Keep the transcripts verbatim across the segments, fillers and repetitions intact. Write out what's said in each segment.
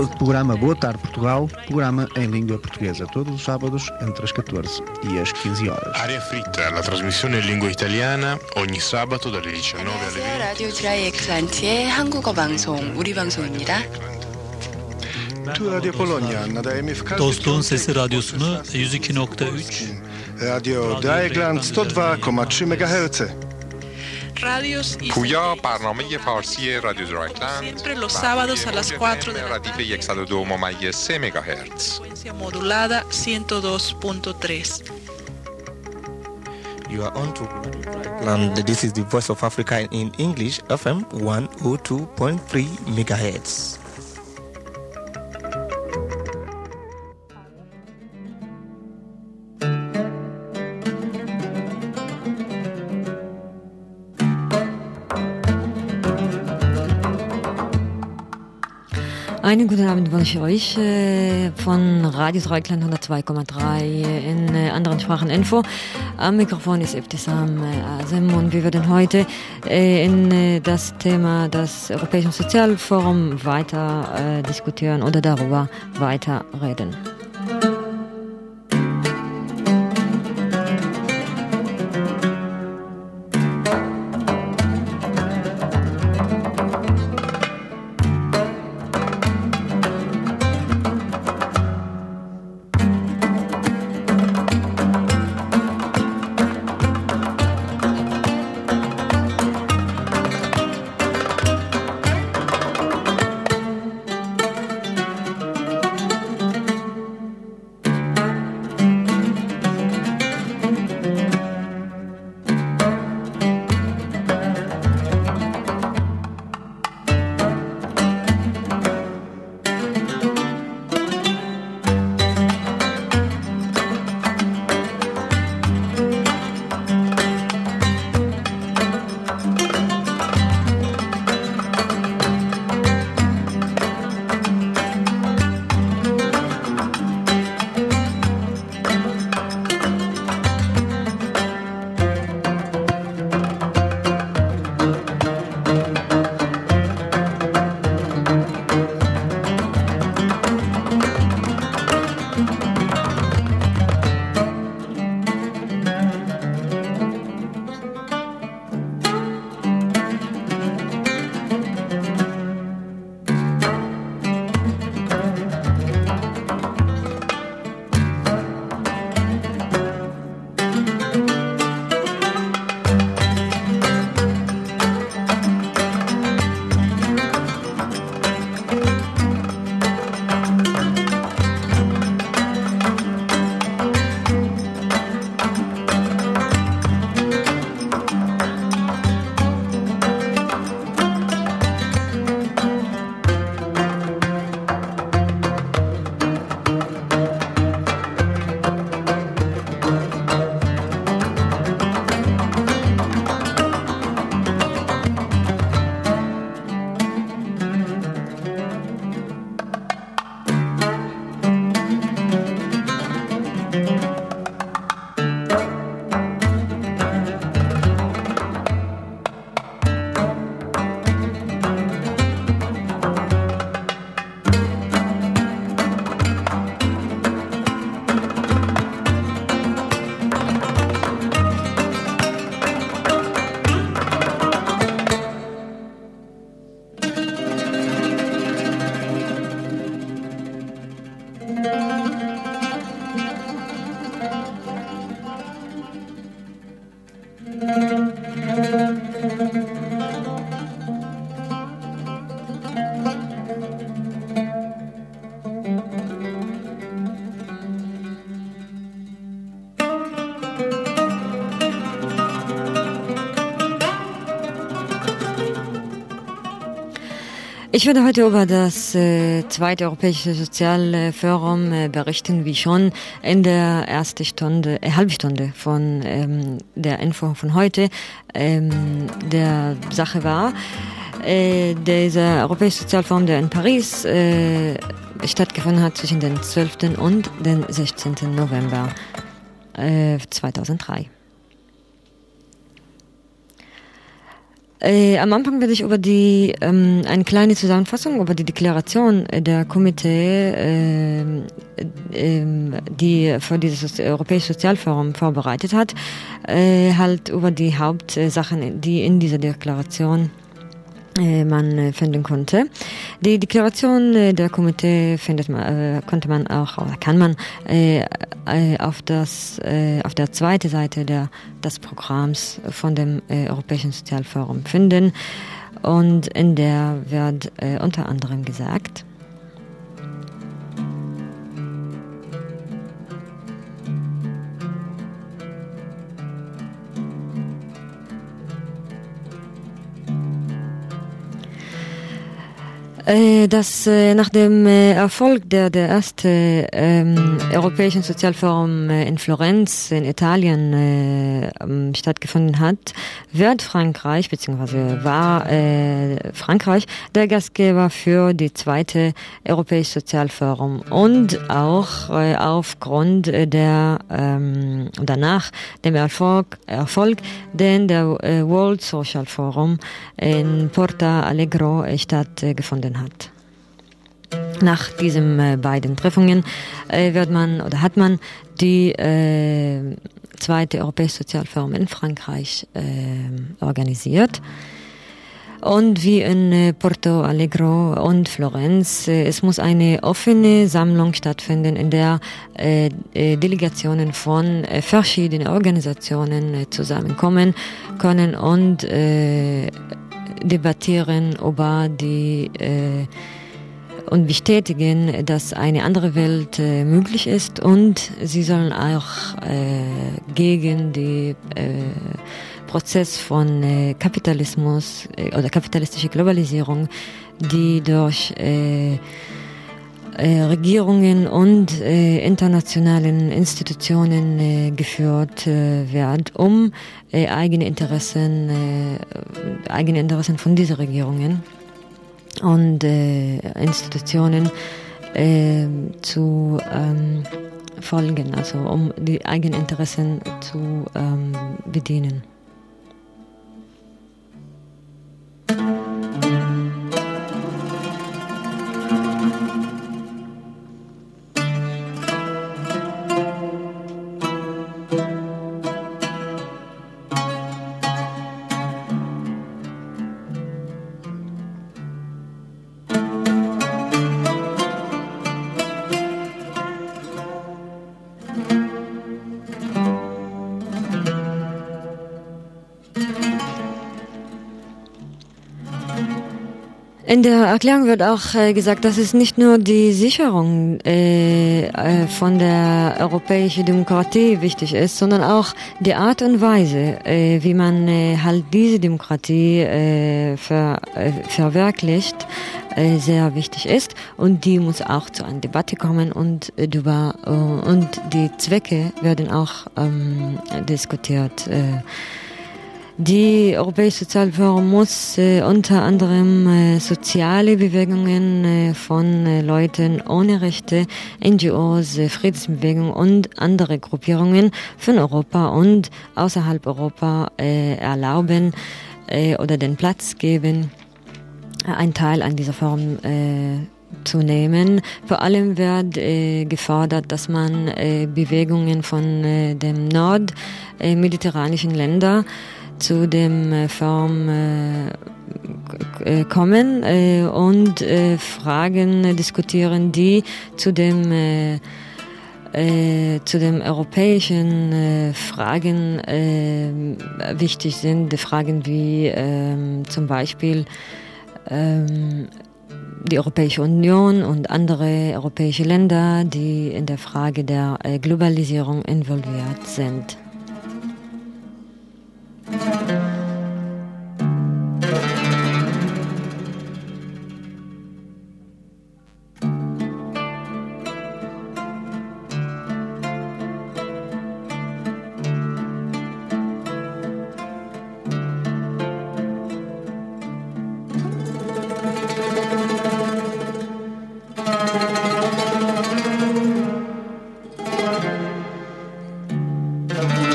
Programa Boa Tarde Portugal, programa em língua portuguesa, todos os sábados entre as catorze e as quinze horas. Aria Fritta, la trasmissione in lingua italiana ogni sabato dalle diciannove alle venti. 라디오 드라이 엑산트의 한국어 방송, 우리 방송입니다. Dostluğun Sesi Radyosu'nu yüz iki nokta üç رادیو درایگلند sto dva komma tre megahertz. پویا برنامه فارسی رادیو درایگلند siempre los sábados a las cuatro de la ردیف صد و دو ممیز سه مگاهرتز modulada ciento dos punto tres. You are on to Dragland. This is the Voice of Africa in English, F M one oh two point three megahertz. Einen guten Abend wünsche ich euch äh, von Radio Dreikland hundertzwei Komma drei in äh, anderen Sprachen Info. Am Mikrofon ist Ibtisam äh, Azem und wir werden heute äh, in äh, das Thema des Europäischen Sozialforums weiter äh, diskutieren oder darüber weiter reden. Ich werde heute über das äh, zweite Europäische Sozialforum äh, berichten, wie schon in der ersten Stunde, äh, halbe Stunde von ähm, der Info von heute ähm, der Sache war. Äh, dieser Europäische Sozialforum, der in Paris äh, stattgefunden hat zwischen dem zwölften und dem sechzehnten November äh, zweitausenddrei. Äh, am Anfang werde ich über die ähm, eine kleine Zusammenfassung über die Deklaration der Komitee, äh, äh, die für dieses Europäische Sozialforum vorbereitet hat, äh, halt über die Hauptsachen, die in dieser Deklaration äh, man äh, finden konnte. Die Deklaration äh, der Komitee findet man, äh, konnte man auch oder kann man äh, äh, auf das äh, auf der zweiten Seite der des Programms von dem äh, Europäischen Sozialforum finden, und in der wird äh, unter anderem gesagt: dass äh, nach dem äh, Erfolg der der erste ähm, Europäischen Sozialforum äh, in Florenz in Italien äh, ähm, stattgefunden hat, wird Frankreich bzw. war äh, Frankreich der Gastgeber für die zweite Europäische Sozialforum, und auch äh, aufgrund der ähm, danach dem Erfolg Erfolg den der äh, World Social Forum in Porto Alegre äh, stattgefunden hat. Nach diesen äh, beiden Treffungen äh, wird man oder hat man die äh, zweite Europäische Sozialforum in Frankreich äh, organisiert. Und wie in äh, Porto Alegre und Florenz, äh, es muss eine offene Sammlung stattfinden, in der äh, äh, Delegationen von äh, verschiedenen Organisationen äh, zusammenkommen können und äh, debattieren über die äh, und bestätigen, dass eine andere Welt äh, möglich ist, und sie sollen auch äh, gegen den äh, Prozess von äh, Kapitalismus äh, oder kapitalistische Globalisierung, die durch äh, äh, Regierungen und äh, internationalen Institutionen äh, geführt äh, wird, um äh, eigene Interessen, äh, eigene Interessen von diesen Regierungen und äh, Institutionen äh, zu ähm, folgen, also um die eigenen Interessen zu ähm, bedienen. In der Erklärung wird auch äh, gesagt, dass es nicht nur die Sicherung äh, äh, von der europäischen Demokratie wichtig ist, sondern auch die Art und Weise, äh, wie man äh, halt diese Demokratie äh, ver, äh, verwirklicht, äh, sehr wichtig ist, und die muss auch zu einer Debatte kommen, und äh, über äh, und die Zwecke werden auch ähm, diskutiert. Äh, Die Europäische Sozialforum muss äh, unter anderem äh, soziale Bewegungen äh, von äh, Leuten ohne Rechte, N G Os, äh, Friedensbewegungen und andere Gruppierungen von Europa und außerhalb Europa äh, erlauben äh, oder den Platz geben, einen Teil an dieser Forum äh, zu nehmen. Vor allem wird äh, gefordert, dass man äh, Bewegungen von äh, dem nordmediterranischen äh, Ländern zu dem äh, Forum äh, kommen äh, und äh, Fragen äh, diskutieren, die zu dem äh, äh, zu dem europäischen äh, Fragen äh, wichtig sind. Die Fragen wie äh, zum Beispiel äh, die Europäische Union und andere europäische Länder, die in der Frage der äh, Globalisierung involviert sind. Thank you.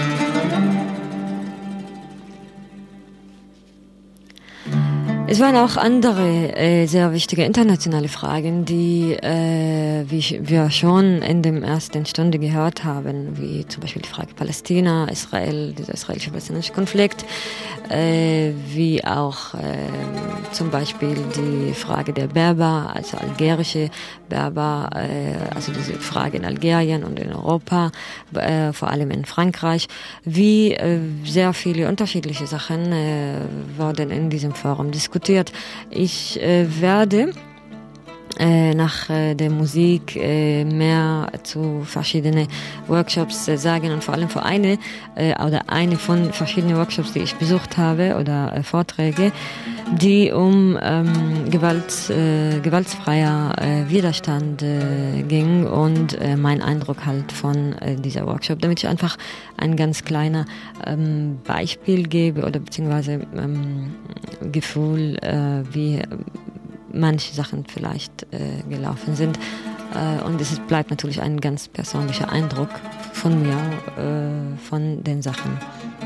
Es waren auch andere äh, sehr wichtige internationale Fragen, die äh, wie wir schon in der ersten Stunde gehört haben, wie zum Beispiel die Frage Palästina, Israel, dieser israelisch-palästinensische Konflikt, äh, wie auch äh, zum Beispiel die Frage der Berber, also algerische Berber, äh, also diese Frage in Algerien und in Europa, äh, vor allem in Frankreich, wie äh, sehr viele unterschiedliche Sachen äh, wurden in diesem Forum diskutiert. Ich äh, werde äh, nach äh, der Musik äh, mehr zu verschiedenen Workshops äh, sagen und vor allem für eine äh, oder eine von verschiedenen Workshops, die ich besucht habe oder äh, Vorträge, die um ähm, Gewalt, äh, gewaltfreier äh, Widerstand äh, ging und äh, mein Eindruck halt von äh, dieser Workshop, damit ich einfach ein ganz kleiner ähm, Beispiel gebe oder beziehungsweise ähm, Gefühl, äh, wie manche Sachen vielleicht äh, gelaufen sind. Äh, und es bleibt natürlich ein ganz persönlicher Eindruck von mir, äh, von den Sachen.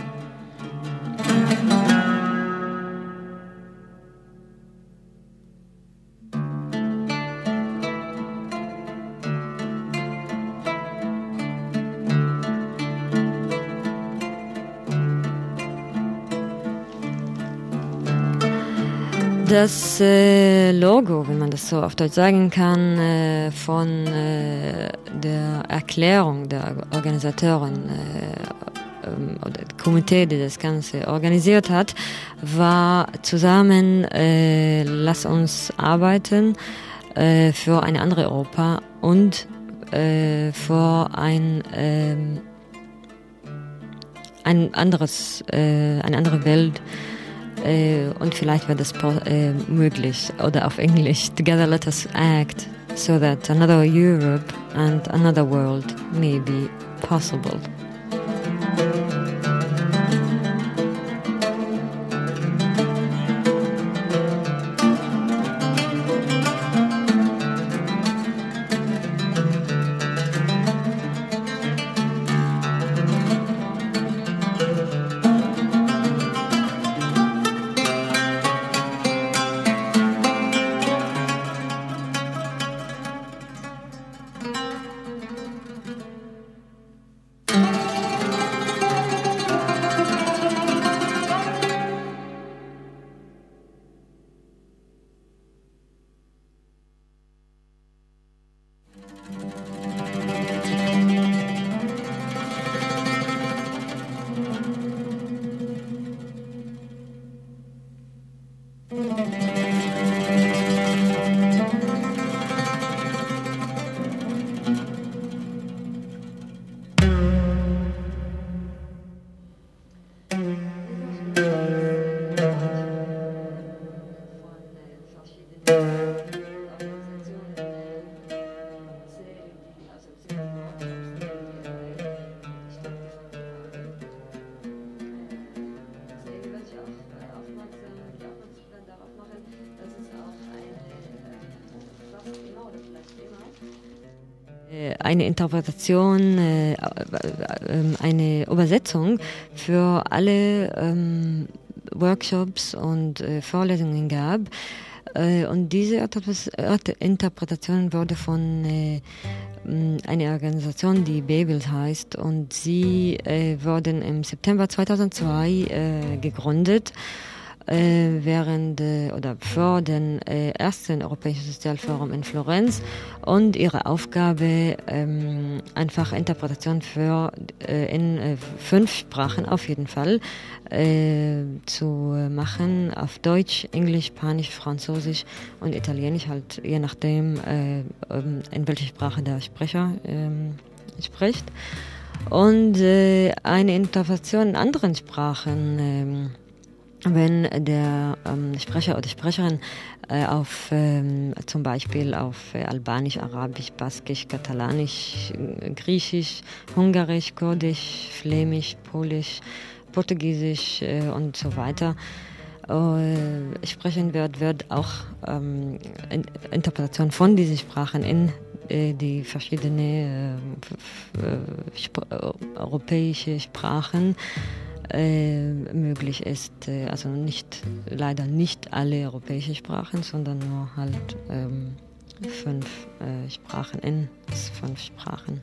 Das äh, Logo, wenn man das so auf Deutsch sagen kann, äh, von äh, der Erklärung der Organisatoren äh, ähm, oder das Komitee, die das Ganze organisiert hat, war zusammen, äh, lass uns arbeiten äh, für eine andere Europa und äh, für ein äh, ein anderes, äh, eine andere Welt. Uh, und vielleicht wird das uh, möglich oder auf Englisch. Together let us act so that another Europe and another world may be possible. Eine Interpretation, eine Übersetzung für alle ähm, Workshops und äh, Vorlesungen gab. Äh, und diese Interpretation wurde von äh, einer Organisation, die Babel heißt, und sie äh, wurden im September zweitausendzwei äh, gegründet. Während oder vor dem äh, ersten Europäischen Sozialforum in Florenz, und ihre Aufgabe ähm, einfach Interpretation für äh, in äh, fünf Sprachen auf jeden Fall äh, zu machen, auf Deutsch, Englisch, Spanisch, Französisch und Italienisch, halt je nachdem äh, in welcher Sprache der Sprecher äh, spricht, und äh, eine Interpretation in anderen Sprachen, äh, wenn der ähm, Sprecher oder Sprecherin äh, auf ähm, zum Beispiel auf äh, Albanisch, Arabisch, Baskisch, Katalanisch, Griechisch, Ungarisch, Kurdisch, Flämisch, Polisch, Portugiesisch äh, und so weiter äh, sprechen wird, wird auch ähm, in, Interpretation von diesen Sprachen in äh, die verschiedenen äh, sp- äh, europäische Sprachen äh, möglich ist. Äh, also nicht, leider nicht alle europäische Sprachen, sondern nur halt ähm, fünf äh, Sprachen in fünf Sprachen.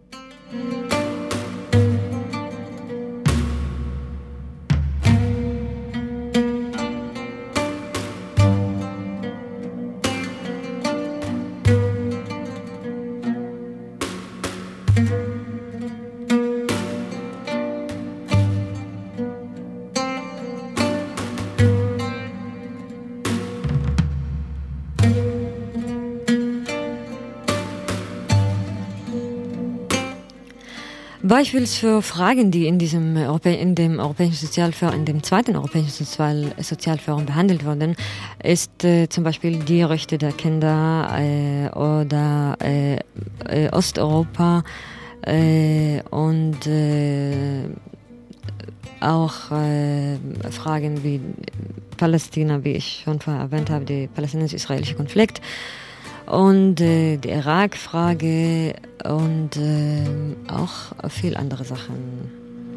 Beispiels für Fragen, die in diesem Europä in dem europäischen Sozialforum, in dem zweiten europäischen Sozial Sozialforum behandelt wurden, ist äh, zum Beispiel die Rechte der Kinder äh, oder äh, äh, Osteuropa äh, und äh, auch äh, Fragen wie Palästina, wie ich schon vorher erwähnt habe, der palästinensisch-israelische Konflikt. Und äh, die Irak-Frage und äh, auch viel andere Sachen.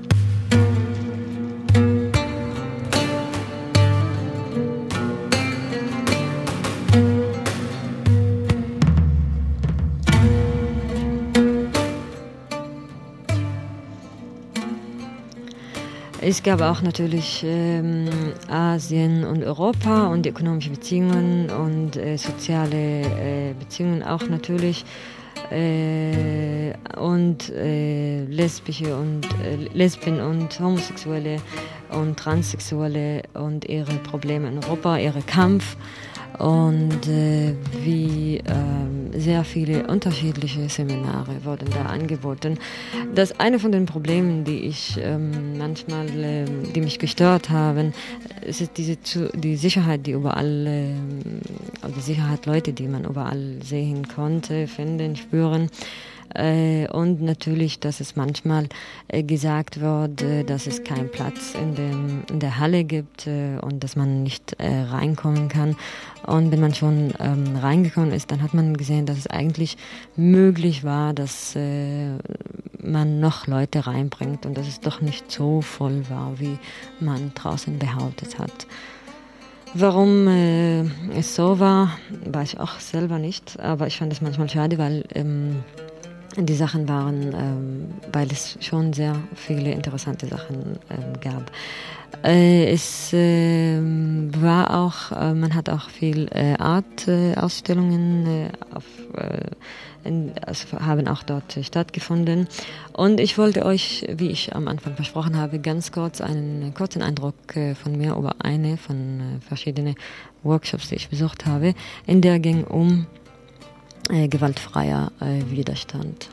Es gab auch natürlich ähm, Asien und Europa und die ökonomischen Beziehungen und äh, soziale äh, Beziehungen auch natürlich äh, und äh, lesbische und äh, Lesben und Homosexuelle und Transsexuelle und ihre Probleme in Europa, ihre Kampf und äh, wie äh, sehr viele unterschiedliche Seminare wurden da angeboten. Das eine von den Problemen, die ich ähm, manchmal, äh, die mich gestört haben, ist diese die Sicherheit, die überall, äh, die Sicherheit Leute, die man überall sehen konnte, finden, spüren. Äh, und natürlich, dass es manchmal äh, gesagt wird, äh, dass es keinen Platz in, dem, in der Halle gibt äh, und dass man nicht äh, reinkommen kann. Und wenn man schon ähm, reingekommen ist, dann hat man gesehen, dass es eigentlich möglich war, dass äh, man noch Leute reinbringt und dass es doch nicht so voll war, wie man draußen behauptet hat. Warum äh, es so war, weiß ich auch selber nicht, aber ich fand es manchmal schade, weil ähm, die Sachen waren, ähm, weil es schon sehr viele interessante Sachen ähm, gab. Äh, es äh, war auch, äh, man hat auch viel äh, Art-Ausstellungen äh, auf, äh, in, also haben auch dort äh, stattgefunden. Und ich wollte euch, wie ich am Anfang versprochen habe, ganz kurz einen kurzen Eindruck äh, von mir über eine von äh, verschiedenen Workshops, die ich besucht habe, in der ging um Äh, gewaltfreier äh, Widerstand.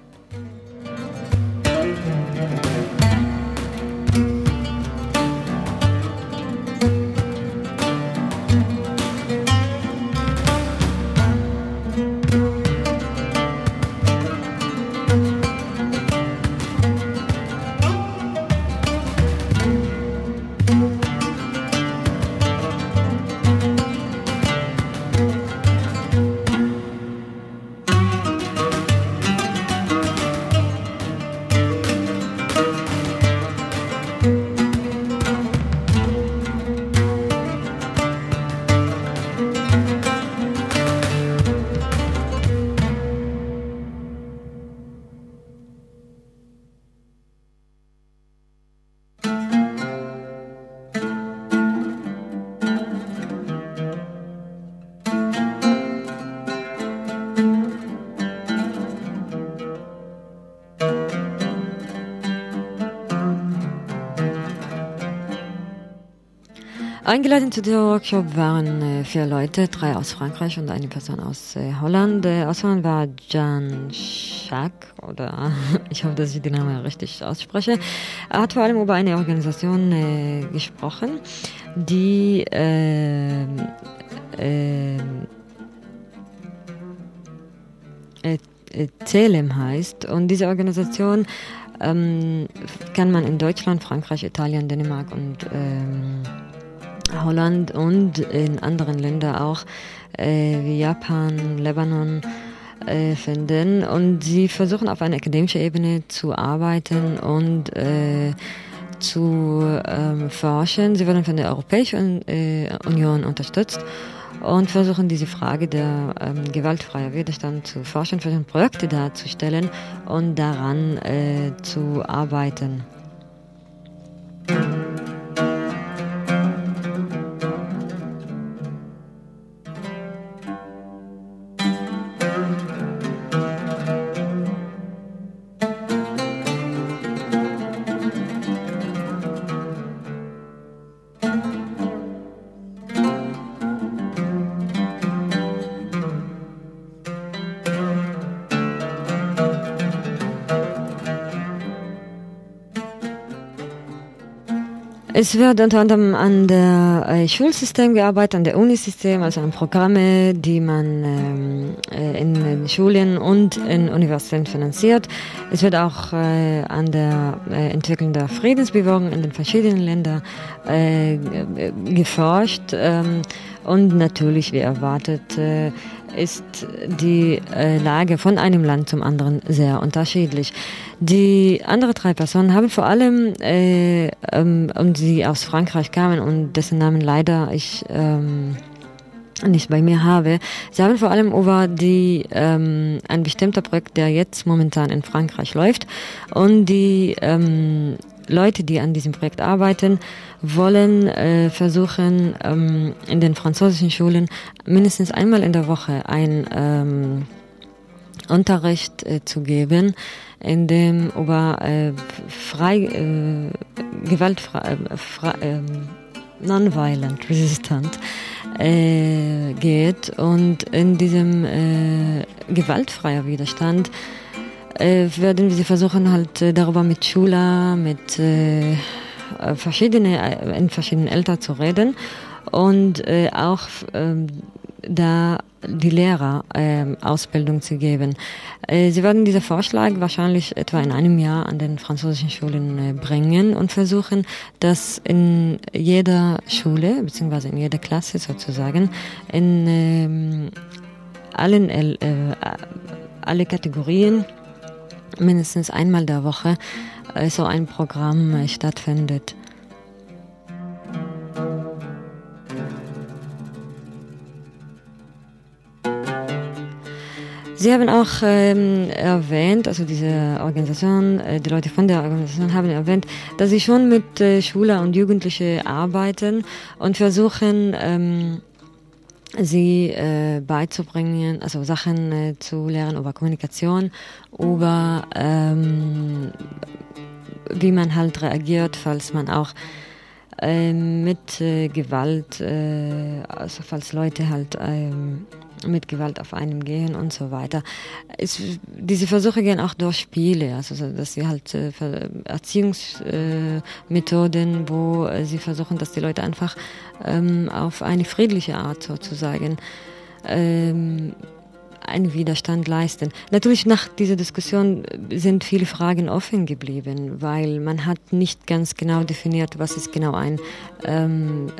Eingeladen zu diesem Workshop waren äh, vier Leute, drei aus Frankreich und eine Person aus äh, Holland. Äh, aus Holland war Jan Schack, oder ich hoffe, dass ich den Namen richtig ausspreche. Er hat vor allem über eine Organisation äh, gesprochen, die äh, äh, äh, Celem heißt. Und diese Organisation ähm, kann man in Deutschland, Frankreich, Italien, Dänemark und ähm, Holland und in anderen Ländern auch, äh, wie Japan, Libanon, äh, finden. Und sie versuchen auf einer akademischen Ebene zu arbeiten und äh, zu ähm, forschen. Sie werden von der Europäischen äh, Union unterstützt und versuchen diese Frage der ähm, gewaltfreien Widerstand zu forschen, versuchen Projekte darzustellen und daran äh, zu arbeiten. Es wird unter anderem an der äh, Schulsystem gearbeitet, an der Unisystem, also an Programme, die man ähm, äh, in den Schulen und in Universitäten finanziert. Es wird auch äh, an der äh, Entwicklung der Friedensbewegung in den verschiedenen Ländern äh, geforscht. Ähm, und natürlich, wie erwartet, äh, ist die äh, Lage von einem Land zum anderen sehr unterschiedlich. Die anderen drei Personen haben vor allem, äh, ähm, und sie aus Frankreich kamen und dessen Namen leider ich ähm, nicht bei mir habe, sie haben vor allem über die ähm, ein bestimmter Projekt, der jetzt momentan in Frankreich läuft, und die ähm, Leute, die an diesem Projekt arbeiten, wollen äh, versuchen, ähm, in den französischen Schulen mindestens einmal in der Woche ein ähm, Unterricht äh, zu geben, in dem über äh, frei, äh, gewaltfrei, äh, frei, äh, non-violent resistant äh, geht, und in diesem äh, gewaltfreier Widerstand äh, werden sie versuchen, halt äh, darüber mit Schülern, mit äh, verschiedene, äh, in verschiedenen Eltern zu reden und äh, auch äh, da die Lehrer äh, Ausbildung zu geben. Äh, sie werden diesen Vorschlag wahrscheinlich etwa in einem Jahr an den französischen Schulen äh, bringen und versuchen, dass in jeder Schule, beziehungsweise in jeder Klasse sozusagen, in äh, allen äh, alle Kategorien mindestens einmal der Woche äh, so ein Programm äh, stattfindet. Sie haben auch ähm, erwähnt, also diese Organisation, äh, die Leute von der Organisation haben erwähnt, dass sie schon mit äh, Schülern und Jugendlichen arbeiten und versuchen, ähm, sie äh, beizubringen, also Sachen äh, zu lernen über Kommunikation, über ähm, wie man halt reagiert, falls man auch äh, mit äh, Gewalt, äh, also falls Leute halt äh, mit Gewalt auf einen gehen und so weiter. Es, diese Versuche gehen auch durch Spiele, also dass sie halt äh, Erziehungsmethoden, äh, wo äh, sie versuchen, dass die Leute einfach ähm, auf eine friedliche Art sozusagen ähm, einen Widerstand leisten. Natürlich nach dieser Diskussion sind viele Fragen offen geblieben, weil man hat nicht ganz genau definiert, was ist genau ein ähm,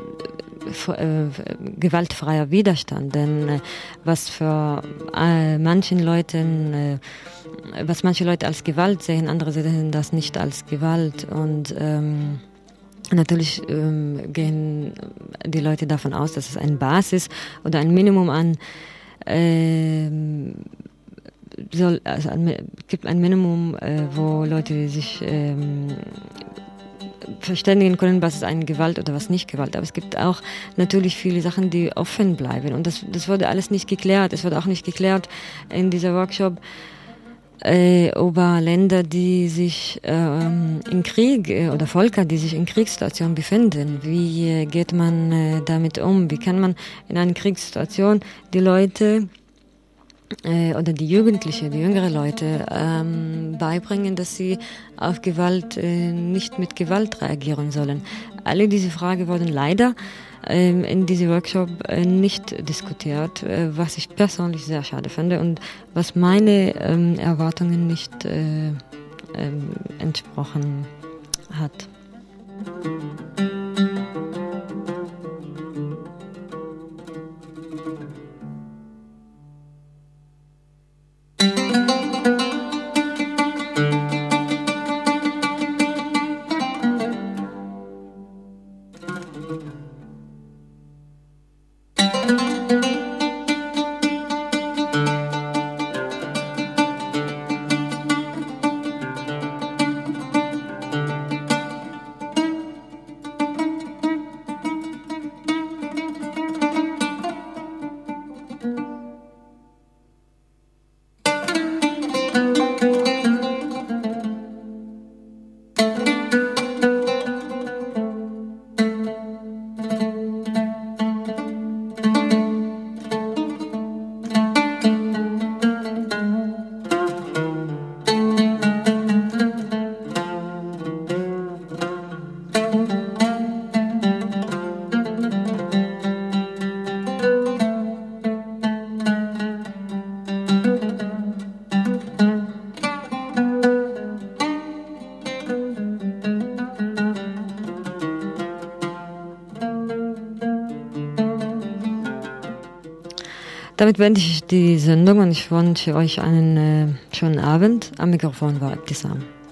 Äh, gewaltfreier Widerstand, denn äh, was für äh, manchen Leuten, äh, was manche Leute als Gewalt sehen, andere sehen das nicht als Gewalt, und ähm, natürlich ähm, gehen die Leute davon aus, dass es eine Basis oder ein Minimum an äh, soll, also es gibt ein Minimum, äh, wo Leute sich äh, verständigen können, was ist eine Gewalt oder was nicht Gewalt. Aber es gibt auch natürlich viele Sachen, die offen bleiben. Und das, das wurde alles nicht geklärt. Es wurde auch nicht geklärt in dieser Workshop äh, über Länder, die sich ähm, in Krieg äh, oder Völker, die sich in Kriegssituationen befinden. Wie äh, geht man äh, damit um? Wie kann man in einer Kriegssituation die Leute oder die Jugendlichen, die jüngere Leute ähm, beibringen, dass sie auf Gewalt äh, nicht mit Gewalt reagieren sollen. Alle diese Fragen wurden leider ähm, in diesem Workshop äh, nicht diskutiert, äh, was ich persönlich sehr schade finde und was meine ähm, Erwartungen nicht äh, äh, entsprochen hat. damit beende ich die Sendung und ich wünsche euch einen äh, schönen Abend. Am Mikrofon war Ibtisam.